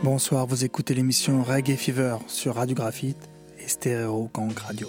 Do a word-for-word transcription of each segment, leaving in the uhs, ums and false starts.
Bonsoir, vous écoutez l'émission Reggae Fever sur Radio Graphite et Stéréo Gang Radio.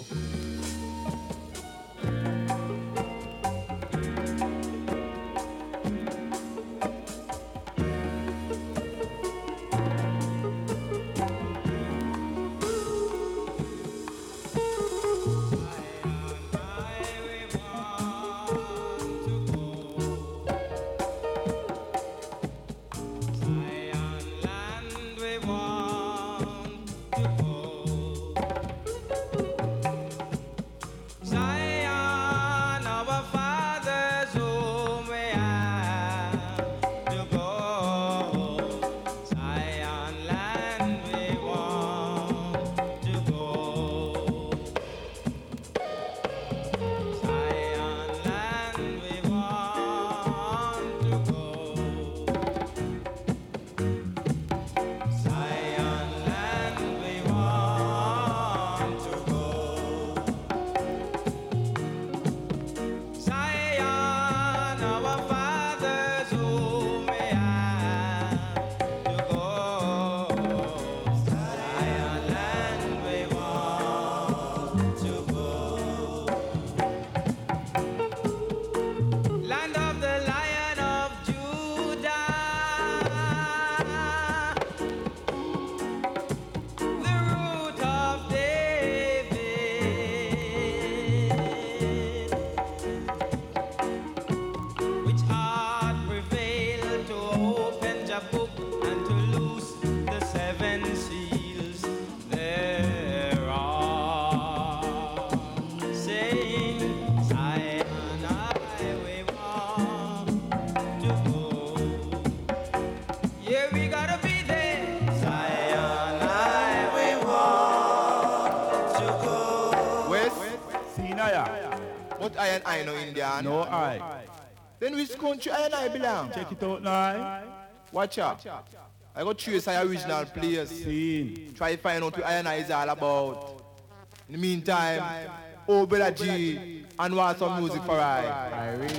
I know Indian. No, I. Then which country I and I belong? Check it out now. Watch out. I got trace our original players. Scene. Try to find out what I and I is all about. In the meantime, oh Bella G, and want some music for I. I really.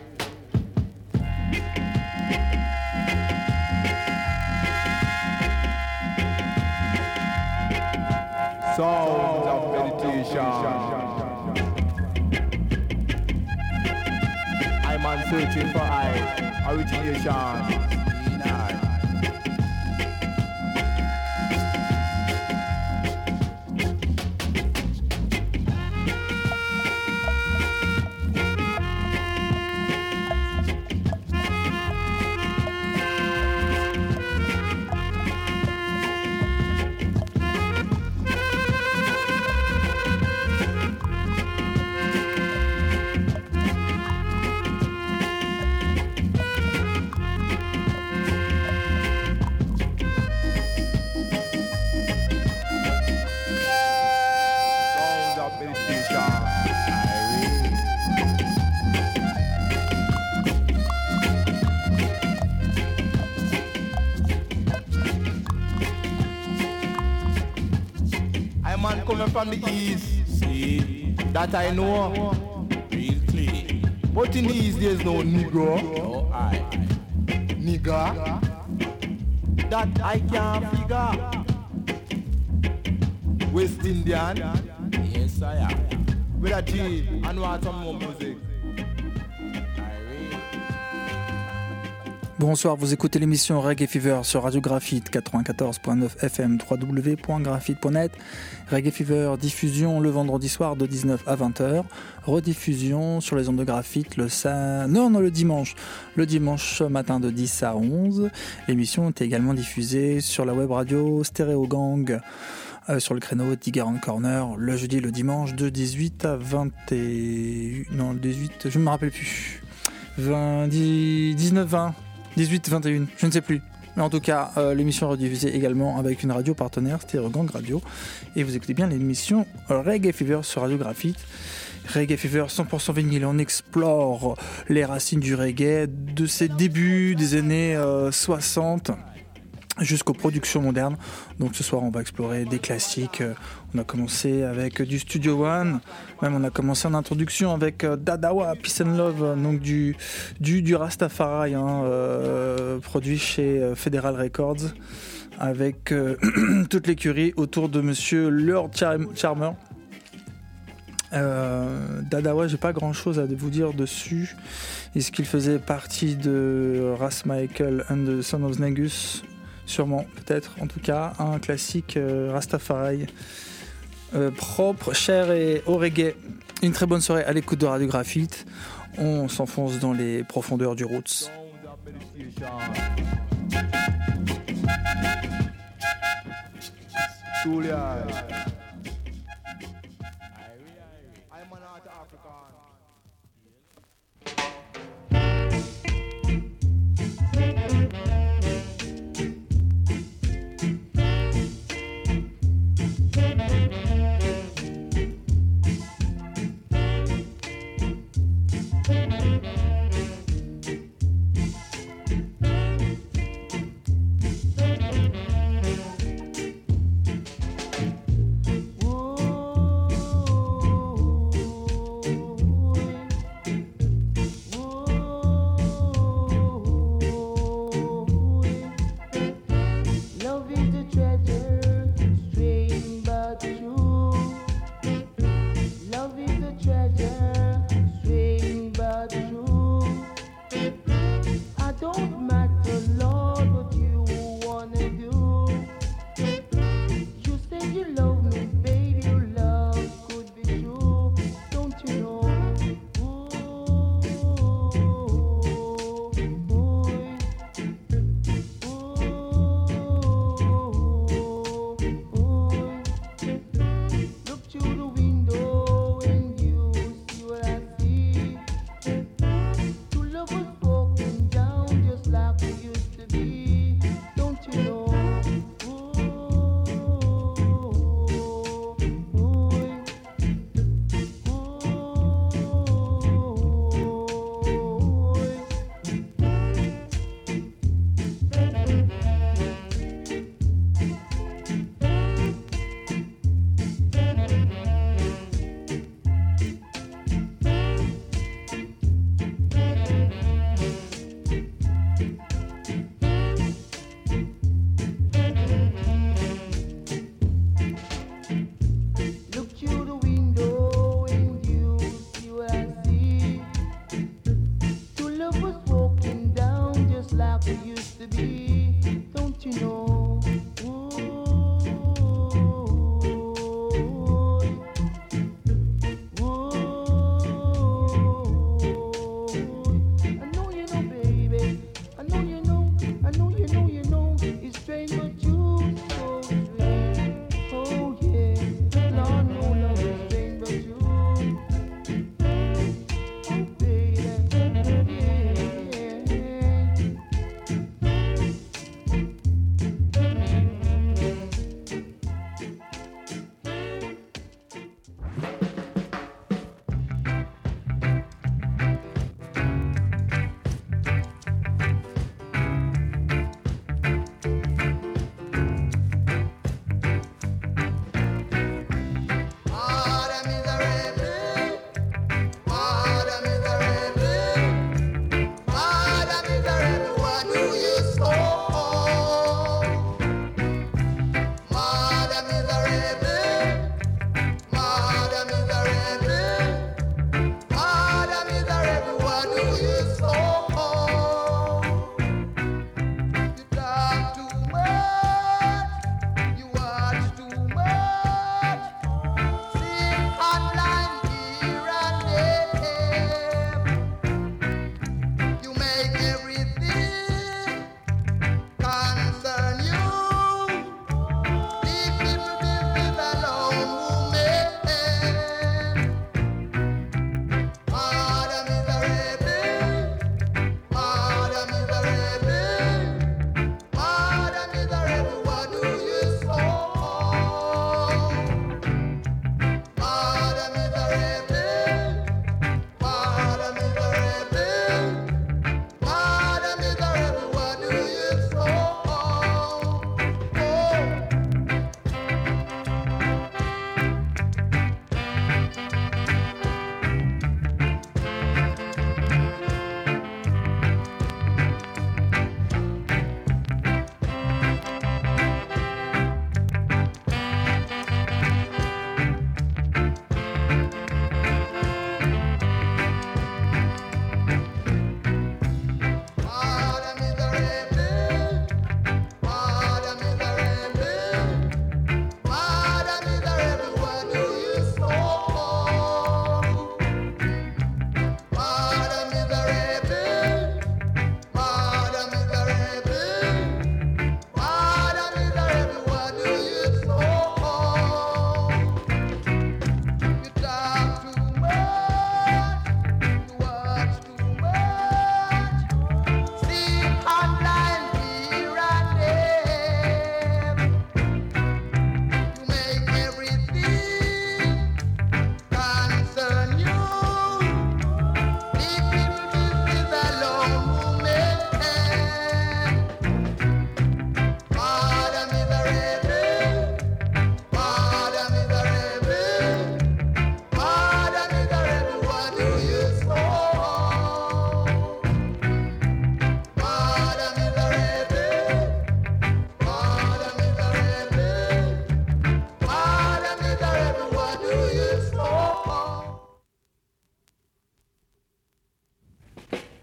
Sounds of meditation. I'm searching for I, origination. From the east, see that I know, real clean. But in the east there's no Negro, no I, nigga, that I can't figure. West Indian, yes I am. With a G and want some more music. Bonsoir, vous écoutez l'émission Reggae Fever sur Radio Graphite quatre-vingt-quatorze point neuf F M, w w w point graphite point net. Reggae Fever, diffusion le vendredi soir de dix-neuf à vingt heures. Rediffusion sur les ondes de Graphite le sa... non, non, le dimanche. Le dimanche matin de dix à onze. L'émission est également diffusée sur la web radio Stéréo Gang. Euh, sur le créneau Digger on Corner, le jeudi et le dimanche de dix-huit à vingt et un. Non, dix-huit, je ne me rappelle plus. vingt, dix-neuf, vingt. dix-huit, vingt et un, je ne sais plus. Mais en tout cas, euh, l'émission est rediffusée également avec une radio partenaire, Stéréo Gang Radio. Et vous écoutez bien l'émission Reggae Fever sur Radio Graphite. Reggae Fever cent pour cent vinyle, on explore les racines du reggae de ses débuts des années euh, soixante jusqu'aux productions modernes. Donc ce soir on va explorer des classiques. On a commencé avec du Studio One, même on a commencé en introduction avec Dadawa, Peace and Love, donc du, du, du Rastafari, hein, euh, produit chez Federal Records, avec euh, toute l'écurie autour de monsieur Lord Char- Charmer. Euh, Dadawa, j'ai pas grand chose à vous dire dessus. Est-ce qu'il faisait partie de Ras Michael and the Son of Negus? Sûrement, peut-être, en tout cas, un classique euh, Rastafari, euh, propre, cher et au reggae. Une très bonne soirée à l'écoute de Radio Graphite. On s'enfonce dans les profondeurs du Roots.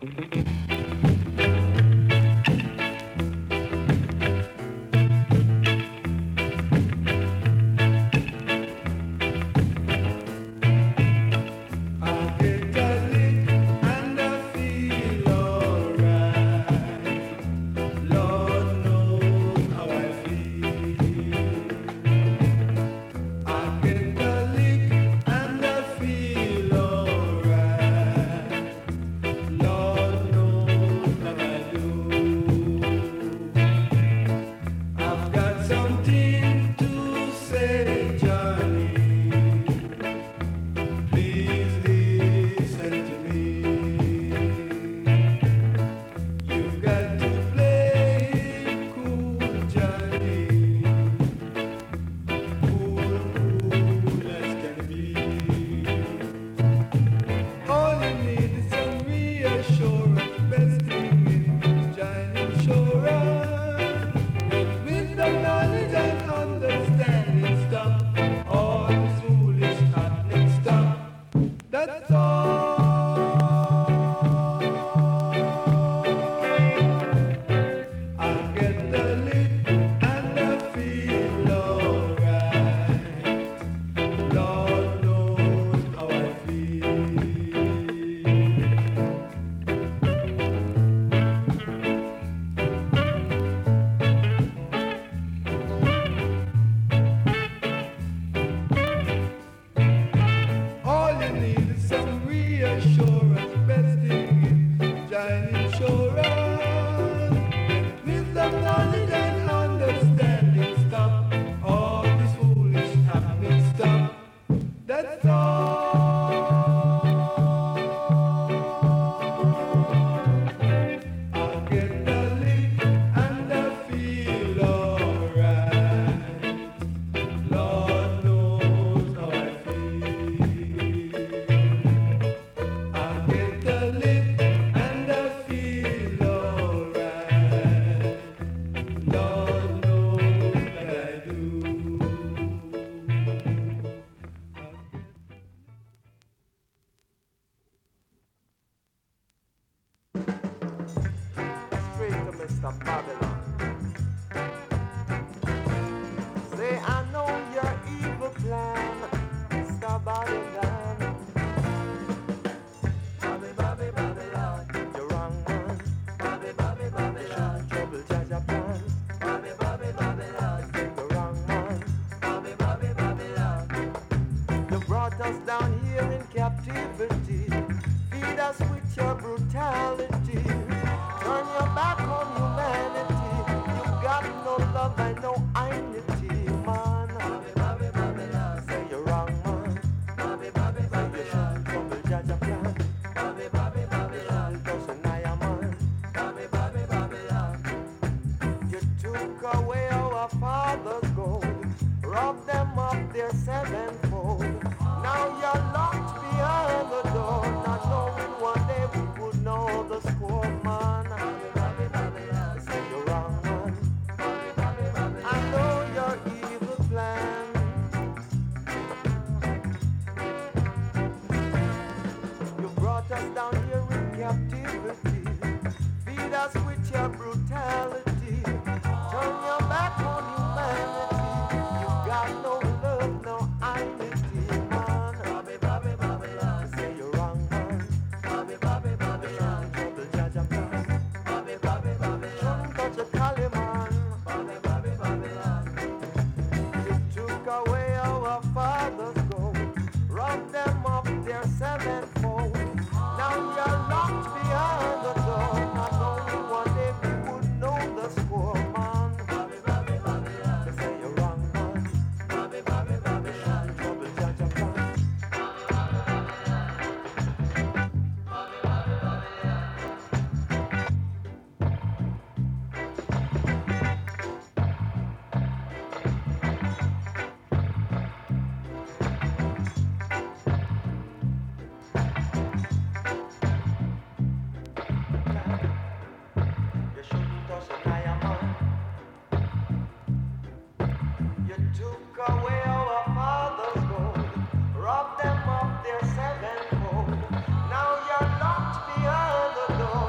Now you're locked behind the door.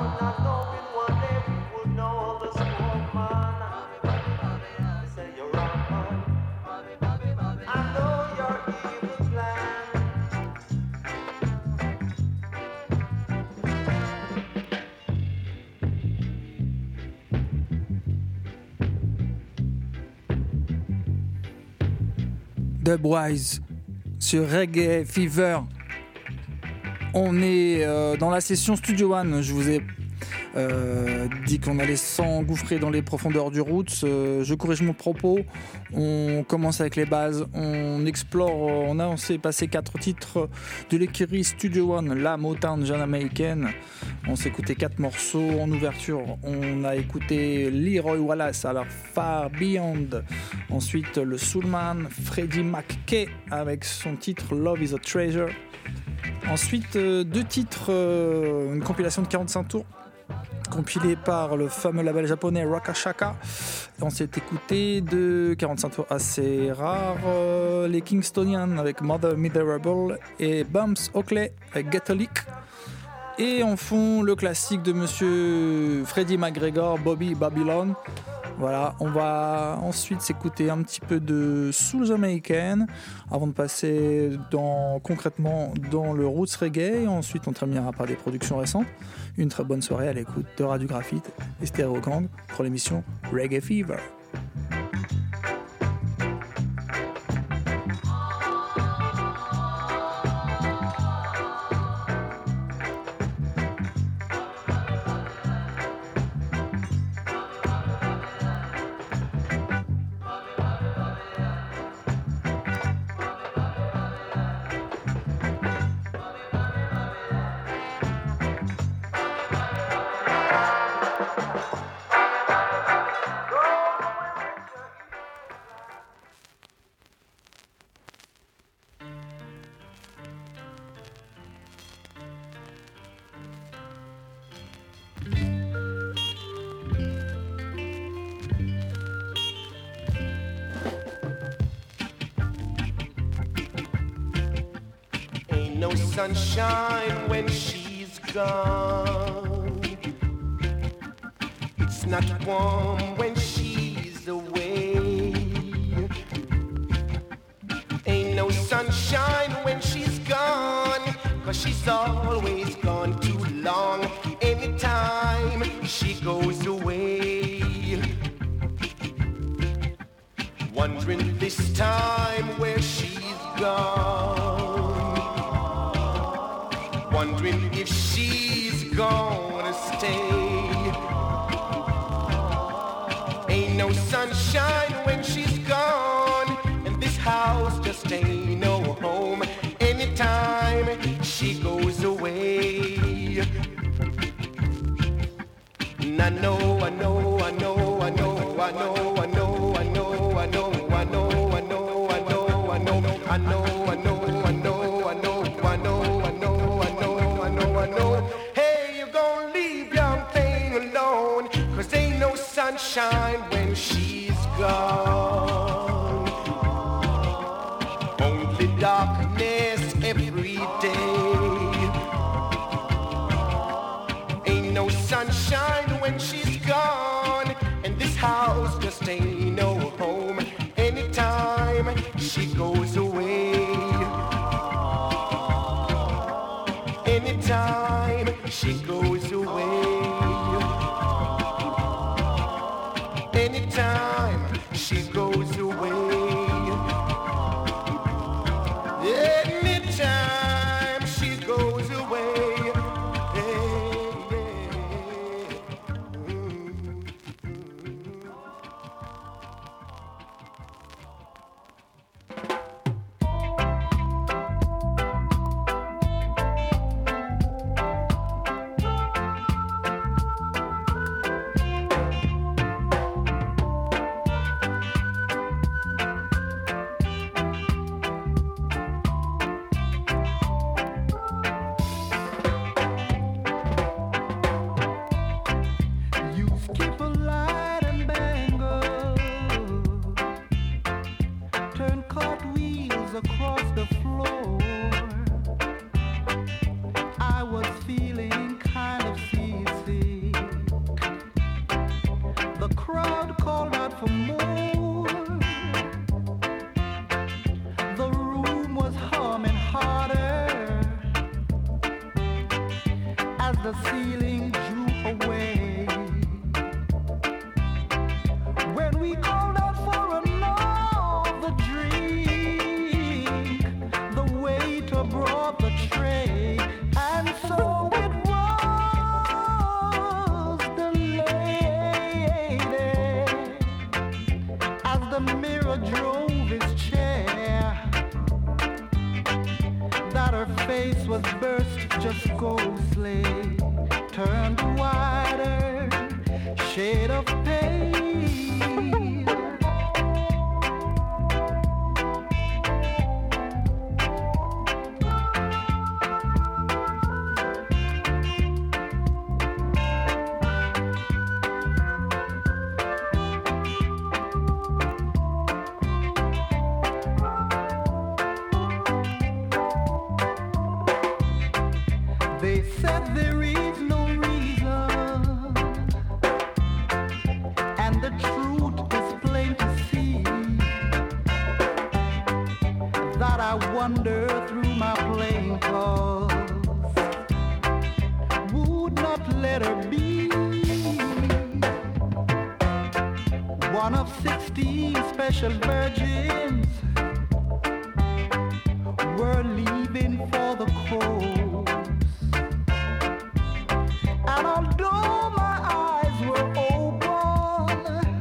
Dubwise sur Reggae Fever. On est euh, dans la session Studio One. Je vous ai euh, dit qu'on allait s'engouffrer dans les profondeurs du roots. Euh, je corrige mon propos. On commence avec les bases. On explore. On a on s'est passé quatre titres de l'écurie Studio One, la Motown jamaïcaine. On s'est écouté quatre morceaux en ouverture. On a écouté Leroy Wallace, alors Far Beyond. Ensuite, le Soulman, Freddie McKay avec son titre Love is a Treasure. Ensuite, euh, deux titres, euh, une compilation de quarante-cinq tours, compilée par le fameux label japonais Rakashaka. On s'est écouté de quarante-cinq tours assez rares, euh, les Kingstonians avec Mother Miserable et Bumps Oakley avec Get a Leak. Et en fond, le classique de monsieur Freddie McGregor, Bobby Babylon. Voilà, on va ensuite s'écouter un petit peu de soul jamaïcaine avant de passer dans, concrètement dans le roots reggae. Et ensuite, on terminera par des productions récentes. Une très bonne soirée à l'écoute de Radio Graphite et Stereo Gang pour l'émission Reggae Fever. Sunshine when she's gone. It's not warm when she's away. Ain't no sunshine when she's gone, 'cause she's always gone too long. Anytime she goes away, wondering this time where she's gone. Wondering if she's gonna stay. Ain't no sunshine when she's gone, and this house just ain't no home. Anytime she goes away, and I know, I know, I know, I know, I know, I know, I know, I know, I know, I know, I know, I know, I know, I know, I know, I know, I know, I know. I know, hey, you're gonna leave young thing alone, 'cause ain't no sunshine when she's gone. Only darkness every day. Ain't no sunshine when she's gone, and this house just ain't no home. Anytime she goes away, anytime she goes away, anytime she goes away, anytime she goes away, hey, yeah. Mm-hmm. the ceiling drew away. When we called out for another dream, face was burst just ghostly, turned wider, shade of pain. They said there is no reason, and the truth is plain to see, that I wander through my playing cause, would not let her be. One of sixteen special virgins were leaving for the coast. And although my eyes were open,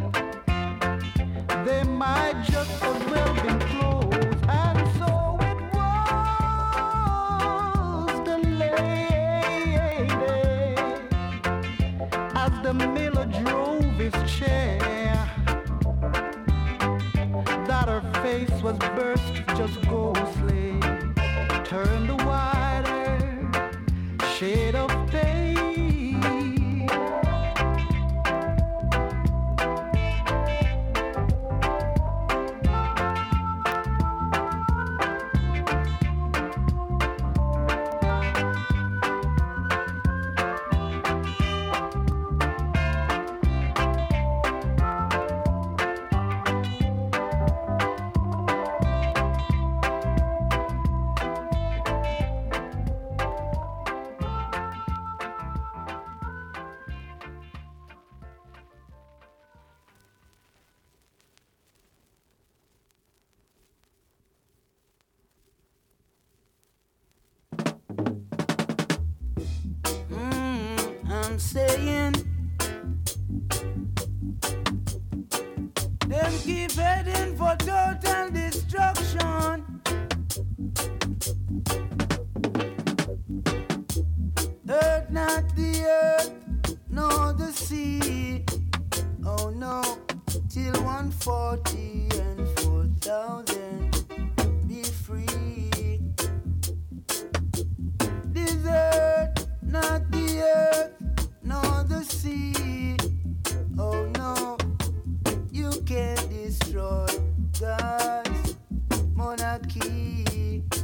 they might just as well been closed. And so it was the lady, as the miller drove his chair, that her face was burst just ghostly, turned a wider shade of pain. I'm saying them keep heading for total destruction. Earth, not the earth, nor the sea. Oh no, till one forty and four thousand be free. This earth, not the earth, nor the sea. Oh no, you can't destroy God's monarchy.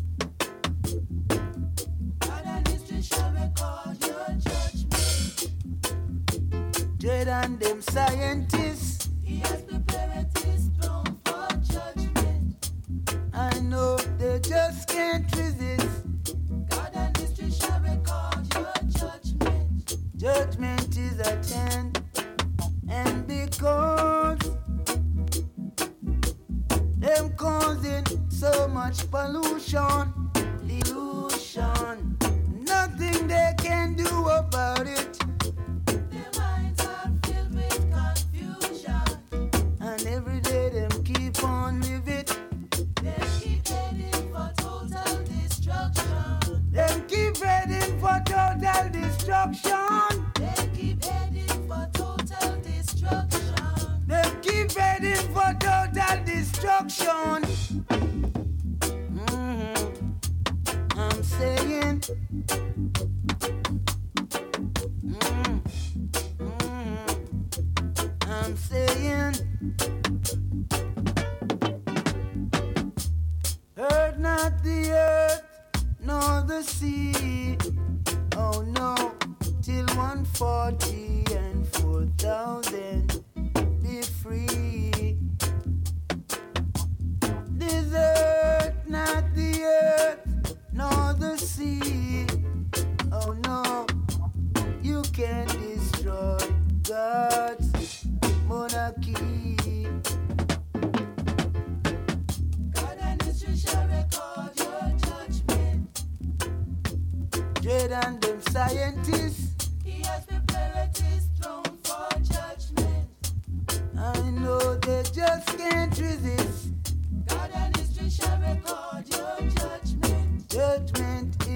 God and history shall record your judgment. Dread and them scientists, he has prepared his throne for judgment. I know they just can't resist. God and history shall record your judgment. Judgment is at hand, and because them causing so much pollution, illusion, nothing they can do about it. Their minds are filled with confusion, and every day them keep on live it. They keep heading for total destruction. Them keep heading for total destruction. They keep heading for total destruction. They keep heading for total destruction. Mm-hmm. I'm saying. Mm-hmm. Mm-hmm. I'm saying. Earth, not the earth, nor the sea. Oh no, till one forty and four thousand be free. This earth, not the earth, nor the sea. Oh no, you can't destroy God's monarchy. God and history shall record your judgment. Dread and them scientists, he has prepared his throne for judgment. I know they just can't resist. God and history shall record your judgment. Judgment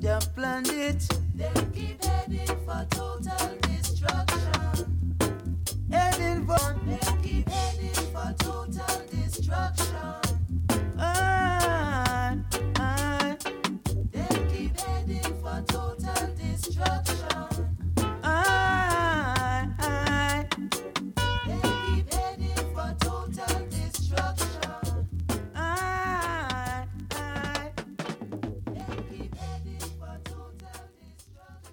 the planet. They keep heading for total destruction. Heading for, they keep heading for total destruction. Ah, ah. They keep heading for total destruction. Ah, ah. They keep heading for total destruction. Ah, ah. They keep heading for total destruction.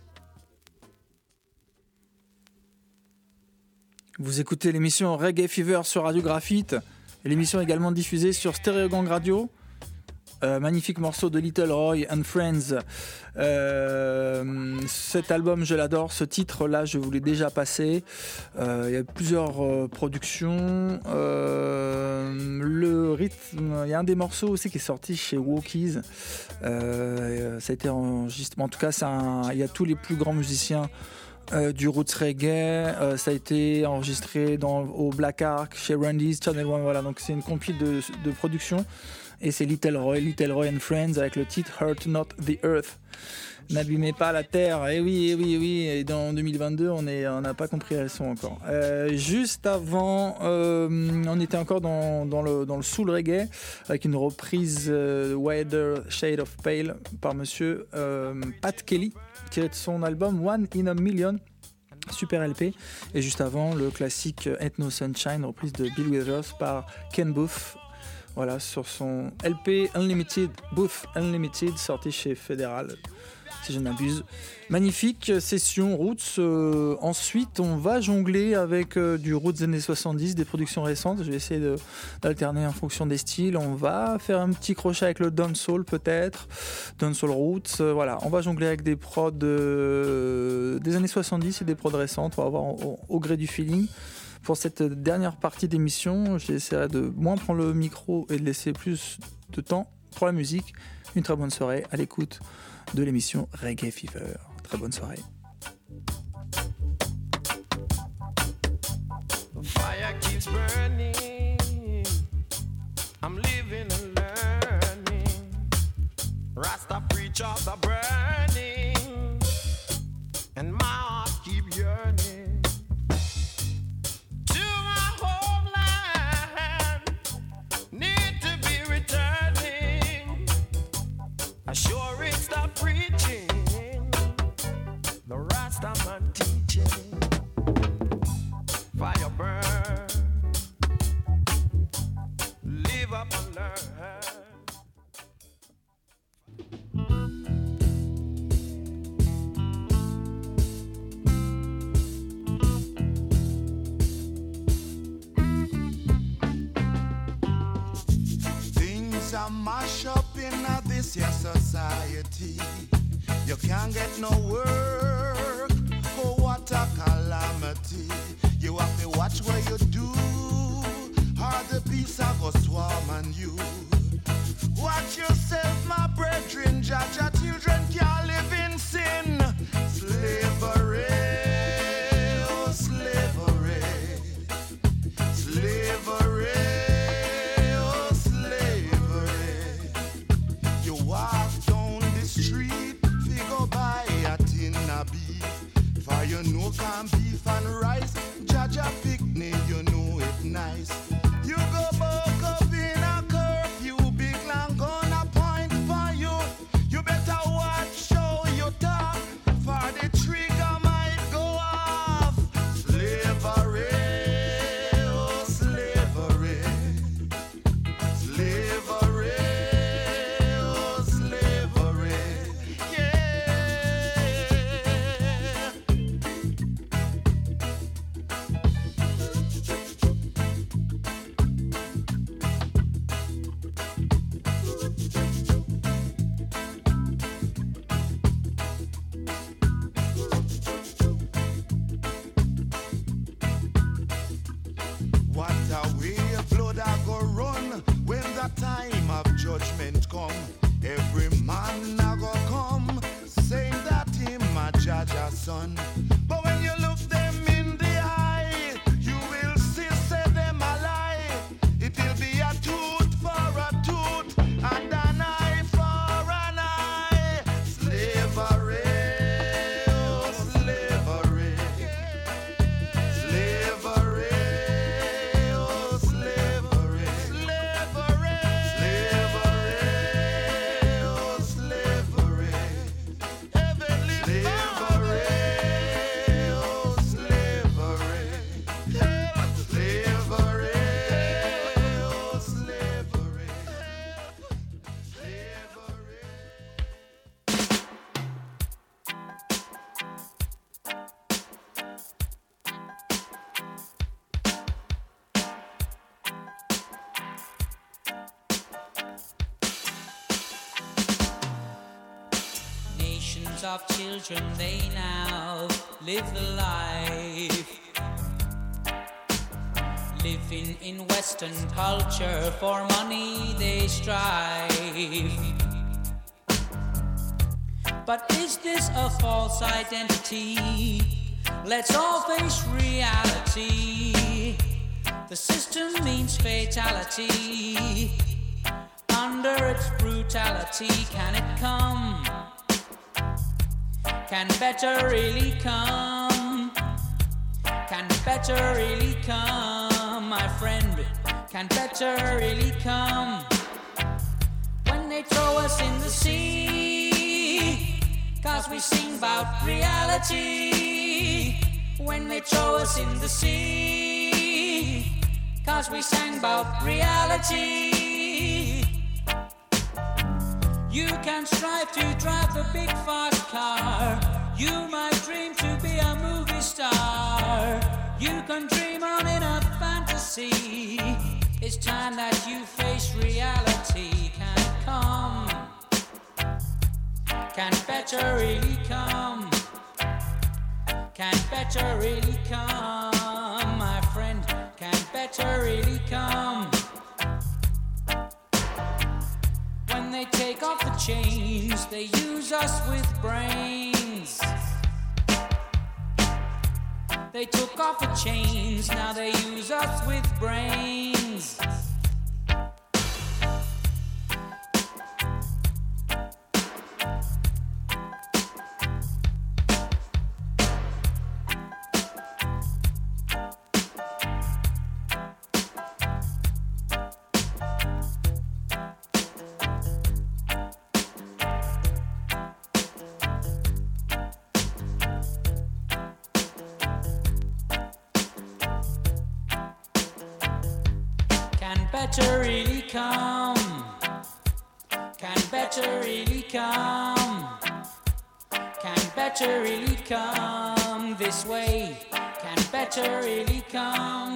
Vous écoutez l'émission Reggae Fever sur Radio Graphite. Et l'émission est également diffusée sur Stereogang Radio. Euh, magnifique morceau de Little Roy and Friends. Euh, cet album, je l'adore. Ce titre-là, je vous l'ai déjà passé. Euh, il y a plusieurs euh, productions. Euh, le rythme, il y a un des morceaux aussi qui est sorti chez Walkies. Euh, ça a été enregistré. En tout cas, c'est un, il y a tous les plus grands musiciens Euh, du roots reggae, euh, ça a été enregistré dans, au Black Ark, chez Randy's, Channel One, voilà, donc c'est une compil de, de production, et c'est Little Roy, Little Roy and Friends avec le titre Hurt Not the Earth. N'abîmez pas la terre, et eh oui, et eh oui, et eh oui, et dans deux mille vingt-deux, on est, on n'a pas compris la leçon encore. Euh, juste avant, euh, on était encore dans, dans, le, dans le soul reggae, avec une reprise euh, Wider Shade of Pale par monsieur euh, Pat Kelly, tiré de son album One in a Million, super L P, et juste avant le classique Ain't No Sunshine, reprise de Bill Withers par Ken Booth, voilà, sur son L P Unlimited, Booth Unlimited, sorti chez Federal, si je n'abuse. Magnifique session Roots. Euh, ensuite, on va jongler avec euh, du Roots des années soixante-dix, des productions récentes. Je vais essayer de, d'alterner en fonction des styles. On va faire un petit crochet avec le dancehall peut-être, dancehall Roots. Euh, voilà, on va jongler avec des prods euh, des années soixante-dix et des prods récentes. On va voir au, au gré du feeling. Pour cette dernière partie d'émission, j'essaierai de moins prendre le micro et de laisser plus de temps pour la musique. Une très bonne soirée à l'écoute de l'émission Reggae Fever. Très bonne soirée. The fire keeps burning. I'm living and learning. Rasta preach of the burning, and my heart keep yearning to my homeland. Need to be returning. I sure it's the preaching, the Rasta man teaching. Fire burn, live up and learn. Things are mash up in this here society. You can't get no work. Oh, what a calamity. You have to watch what you do, or the beasts are go swarm on you. Watch yourself, my brethren. Judge your children can't live in sin. Slavery, oh slavery, slavery, oh slavery. You walk down the street, we go buy a tin of beef. For you know can beef and rice, Jaja picnic, you know it nice. You go buck up in a curfew Nations of children, they now live the life, living in Western culture. For money they strive. But is this a false identity? Let's all face reality. The system means fatality. Under its brutality, can it come? Can better really come? Can better really come, my friend? Can better really come? When they throw us in the sea, 'cause we sing about reality. When they throw us in the sea, 'cause we sang about reality. You can strive to drive the big fast car. You might dream to be a movie star. You can dream on in a fantasy. It's time that you face reality. Can it come? Can better really come? Can better really come, my friend? Can better really come? When they take off the chains, they use us with brains. They took off the chains, now they use us with brains. Better really come? Can better really come? Can better really come this way? Can better really come?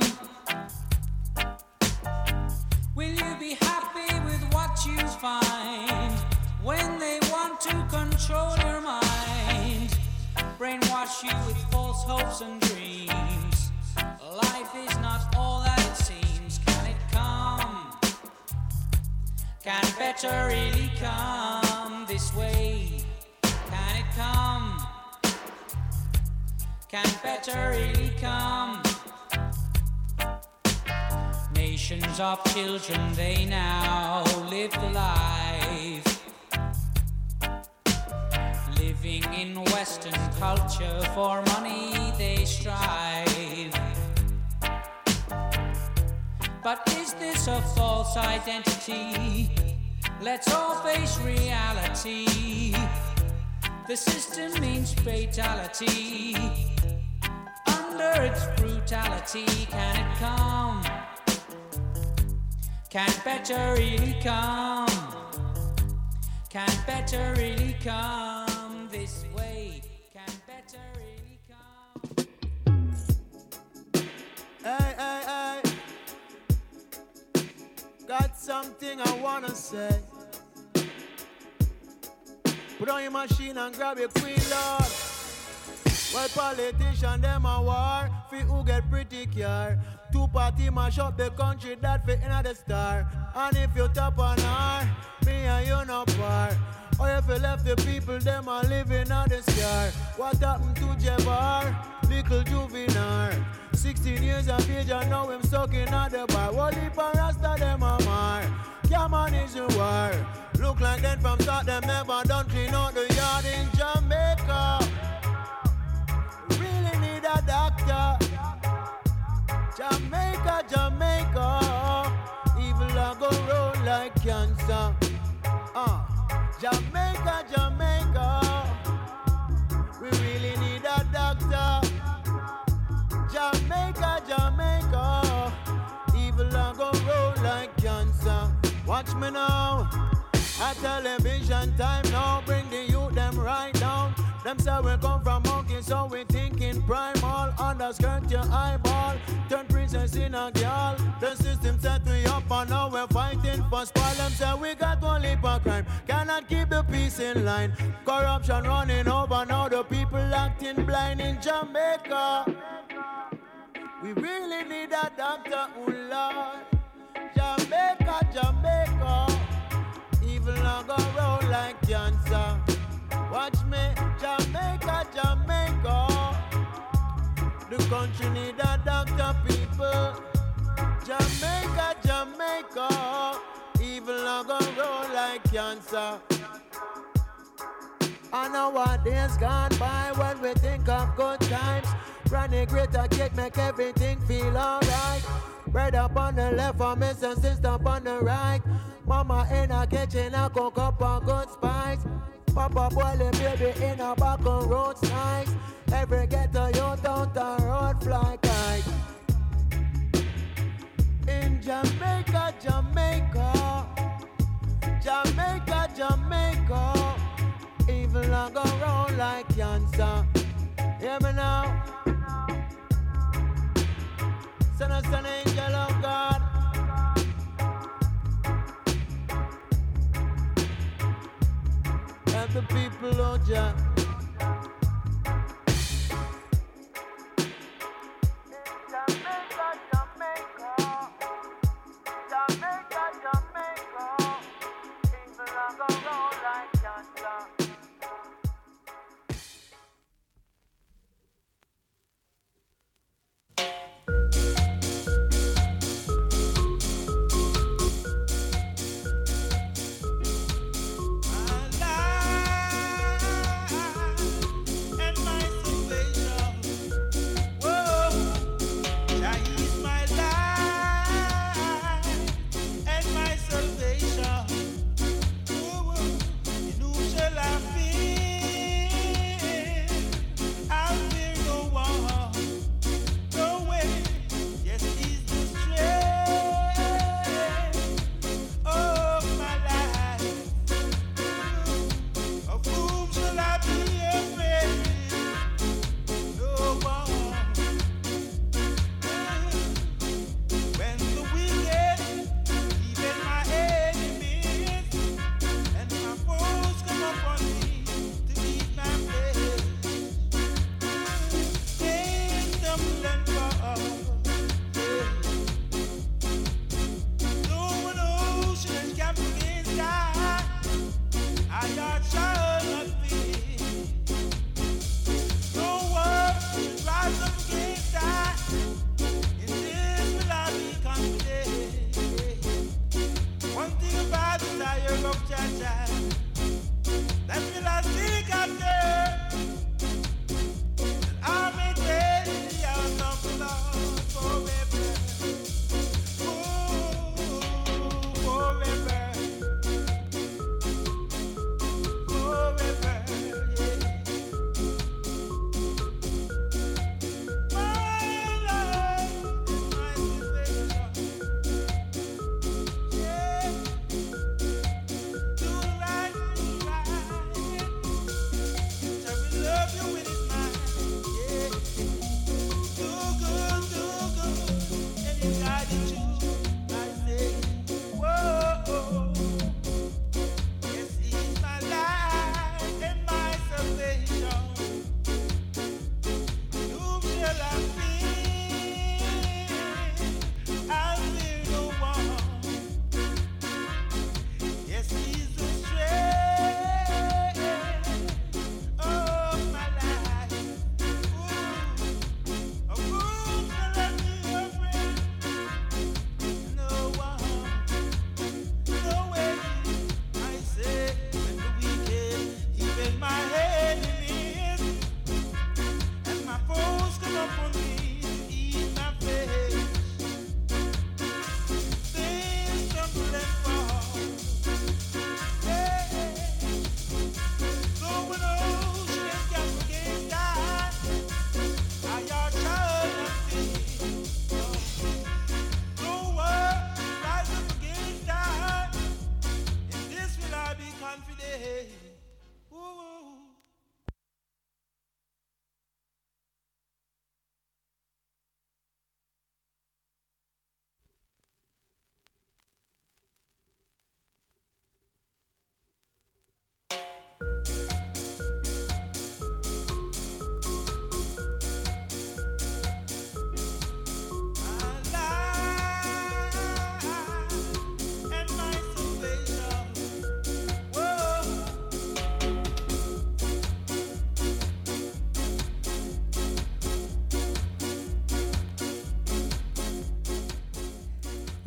Will you be happy with what you find when they want to control your mind? Brainwash you with false hopes and dreams. Life is not all that it seems. Can it come? Can better really come this way? Can it come? Can better really come? Nations of children, they now live the life, living in Western culture. For money they strive. But is this a false identity? Let's all face reality. The system means fatality. Under its brutality, can it come? Can better really come? Can better really come this way? Can better really come? Hey, hey, hey. Got something I wanna say. Put on your machine and grab your queen, Lord. Well, politicians, them a war. Fi who get pretty care. Two party mash up the country, that fit in the star. And if you top on her, me and you no par. Or if you left the people, them a living on the scar. What happened to Jabbar? Little juvenile. Sixteen years of age and now him stuck in at the bar. What if a rasta them a mar? Yeah, man, is a war. Look like them from start, them never done clean out the yard in Jamaica. Really need a doctor. Jamaica, Jamaica. Evil a go roll like cancer. Uh, Jamaica, Jamaica. We really need a doctor. Jamaica, Jamaica. Evil a go roll like cancer. Watch me now. A television time now. Bring the youth them right down. Them say we come from monkey, so we thinking primal. Underskirt your eyeball. Turn princess in a girl. The system set me up and now we're fighting for spoil. Them say we got one leap of crime. Can I cannot keep the peace in line. Corruption running over, now the people acting blind in Jamaica. We really need a doctor, oh Lord. Jamaica, Jamaica. Evil now go round like cancer. Watch me, Jamaica, Jamaica. The country need a doctor, people. Jamaica, Jamaica. Evil now go roll like cancer. I know what days gone by when we think of good times. Running greater cake make everything feel alright. Bread up on the left for miss and sister up on the right. Mama in a kitchen a cook up a good spice. Papa boiling baby in a back of roads nice. Every ghetto youth out the road fly kite. In Jamaica, Jamaica, Jamaica, Jamaica, evil a go round like cancer. Hear me now. Son of an angel of God. Help the people, oh Jah.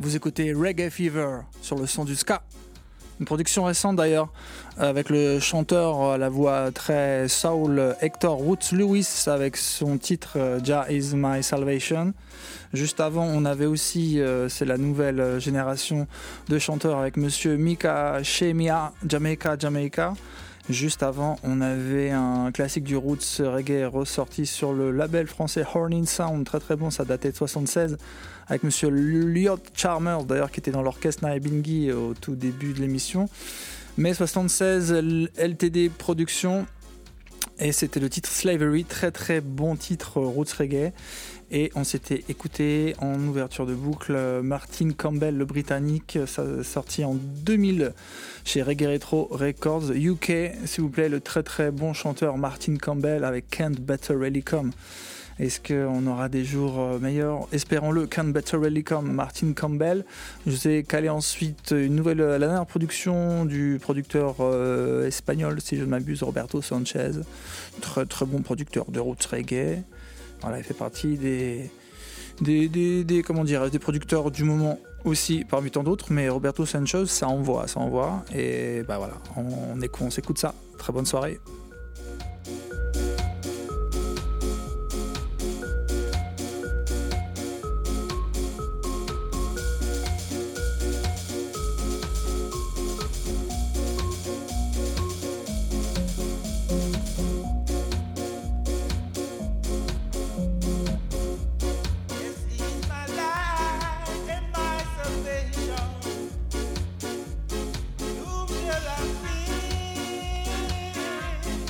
Vous écoutez Reggae Fever sur le son du ska. Une production récente d'ailleurs, avec le chanteur à la voix très soul Hector Roots Lewis avec son titre Jah is my salvation. Juste avant, on avait aussi, euh, c'est la nouvelle génération de chanteurs avec monsieur Mika Shemia, Jamaica, Jamaica. Juste avant, on avait un classique du roots reggae ressorti sur le label français Hornin Sound, très très bon, ça datait de soixante-seize, avec monsieur Lyot Chalmers d'ailleurs qui était dans l'orchestre Naibingi au tout début de l'émission. Mais soixante-seize, L T D Productions, et c'était le titre Slavery, très très bon titre roots reggae. Et on s'était écouté en ouverture de boucle Martin Campbell, le Britannique, sorti en deux mille chez Reggae Retro Records U K, s'il vous plaît, le très très bon chanteur Martin Campbell avec Can't Better Really Come. Est-ce qu'on aura des jours meilleurs? Espérons-le. Can't Better Really Come, Martin Campbell. Je vous ai calé ensuite une nouvelle, la dernière production du producteur euh, espagnol, si je ne m'abuse, Roberto Sanchez. Très très bon producteur de roots reggae. Voilà, il fait partie des, des, des, des, comment dire, des producteurs du moment aussi, parmi tant d'autres, mais Roberto Sanchez, ça envoie, ça envoie, et bah voilà, on, on, écoute, on s'écoute ça. Très bonne soirée. Whom shall I fear?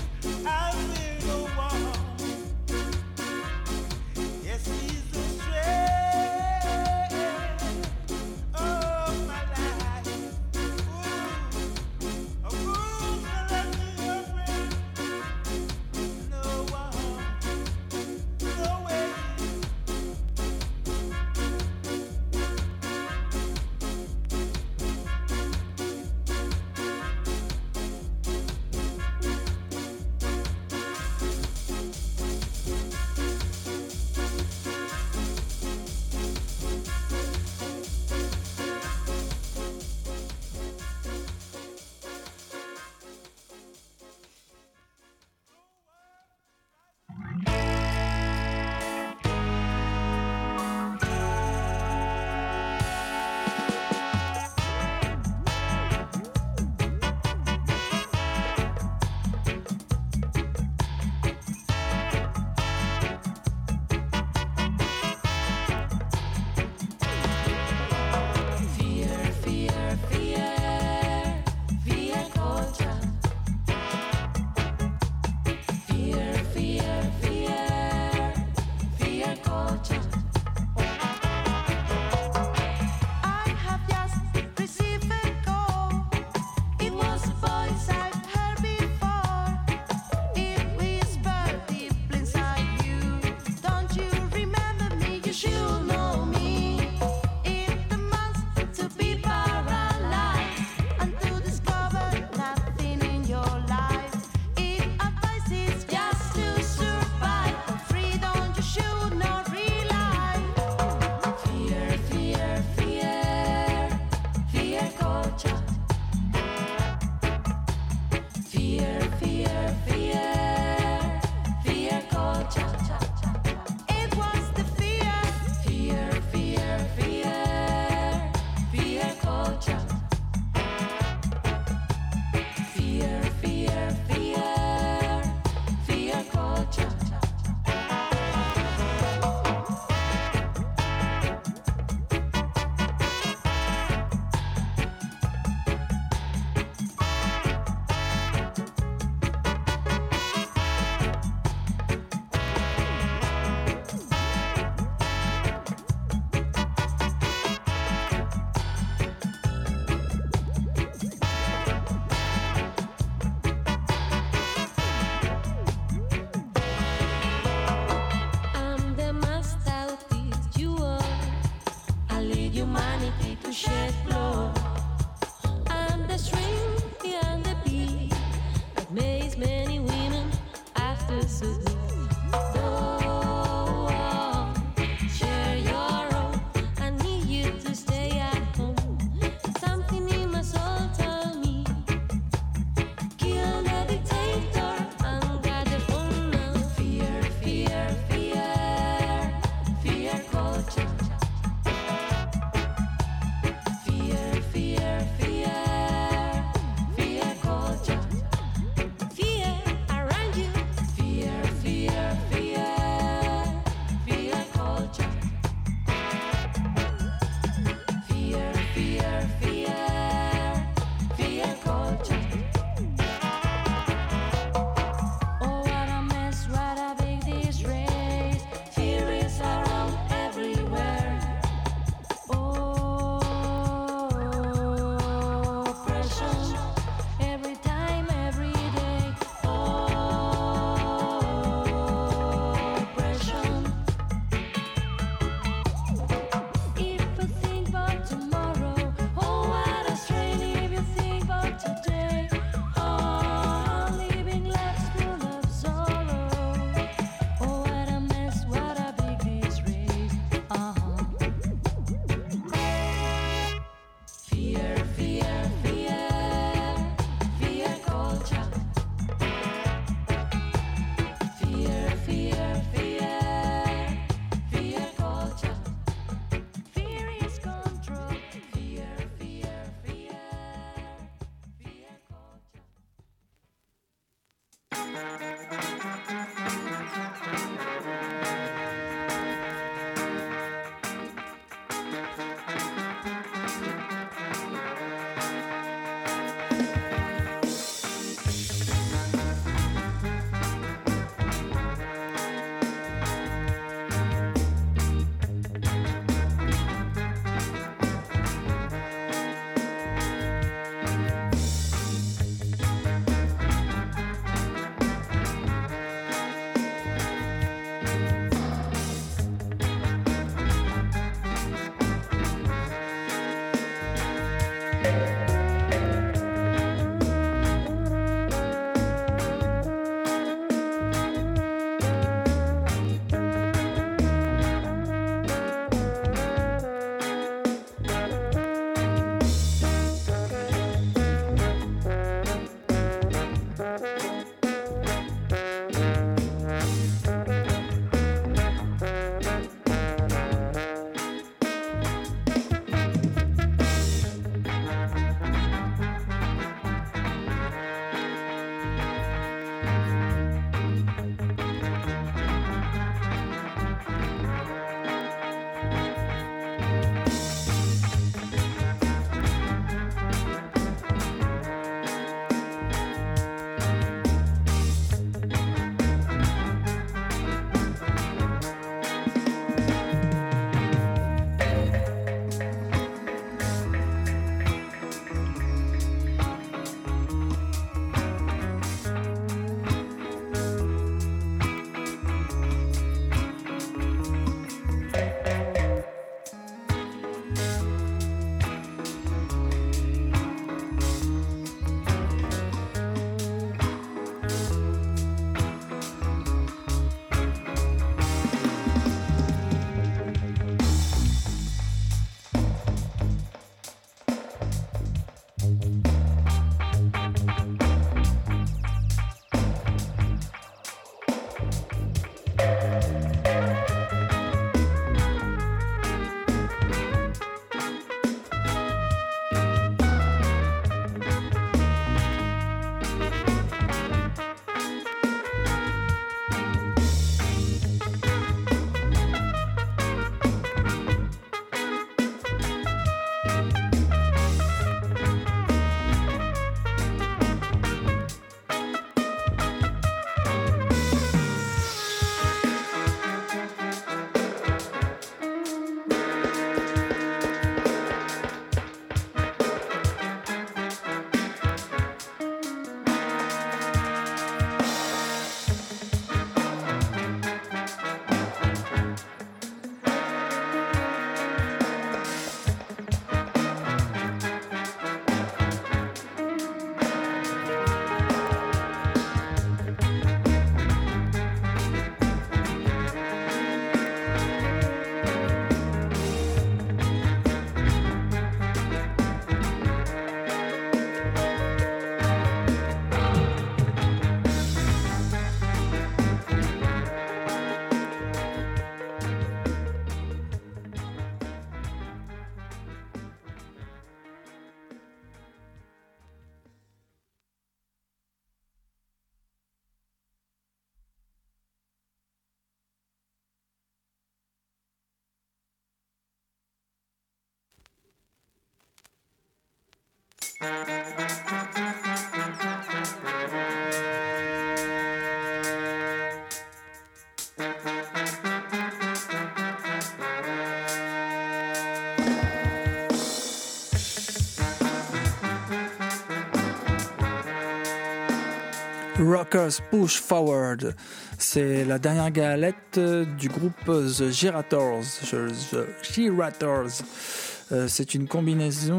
Rockers Push Forward, c'est la dernière galette du groupe The Girators. The Girators. Euh, c'est une combinaison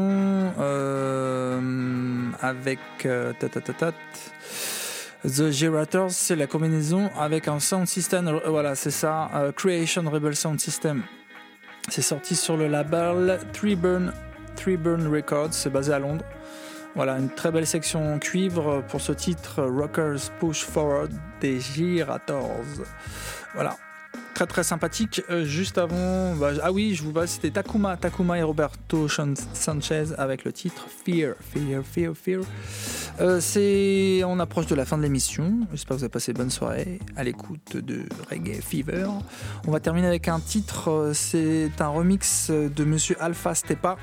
euh, avec euh, tatatatat. The Girators, c'est la combinaison avec un sound system. Euh, voilà, c'est ça. Euh, Creation Rebel Sound System. C'est sorti sur le label Threeburn Threeburn Records. C'est basé à Londres. Voilà, une très belle section cuivre pour ce titre Rockers Push Forward des Girators. Voilà, très très sympathique. Euh, juste avant, bah, ah oui, je vous vois, c'était Takuma, Takuma et Roberto Sanchez avec le titre Fear, Fear, Fear, Fear. Euh, c'est, on approche de la fin de l'émission. J'espère que vous avez passé une bonne soirée à l'écoute de Reggae Fever. On va terminer avec un titre. C'est un remix de Monsieur Alpha Stepa.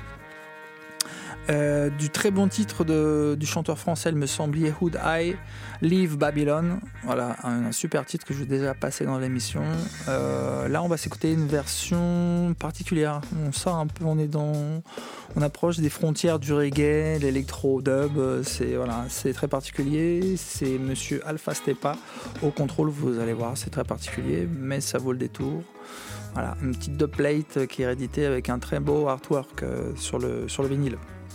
Euh, du très bon titre de, du chanteur français, il me semble, Yehud High, Leave Babylon. Voilà, un, un super titre que je vais déjà passer dans l'émission. Euh, là, on va s'écouter une version particulière. On sort un peu, on est dans, on approche des frontières du reggae, l'électro-dub. C'est voilà, c'est très particulier. C'est Monsieur Alpha Stepa au contrôle. Vous allez voir, c'est très particulier, mais ça vaut le détour. Voilà, une petite dubplate qui est rééditée avec un très beau artwork euh, sur le sur le vinyle.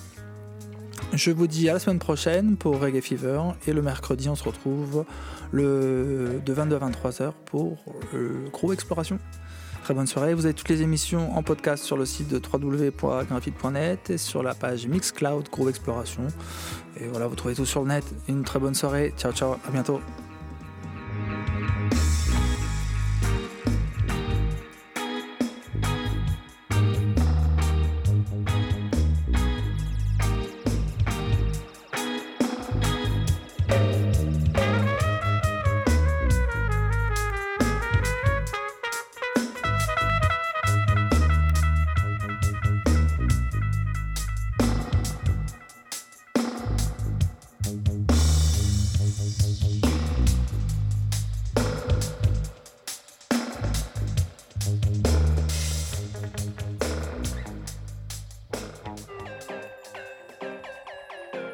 Je vous dis à la semaine prochaine pour Reggae Fever et le mercredi on se retrouve le, de vingt-deux à vingt-trois heures pour euh, Groove Exploration. Très bonne soirée, vous avez toutes les émissions en podcast sur le site de w w w point graphite point net et sur la page Mixcloud Groove Exploration. Et voilà, vous trouvez tout sur le net. Une très bonne soirée, ciao ciao, à bientôt.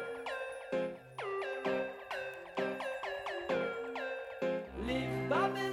Babylon.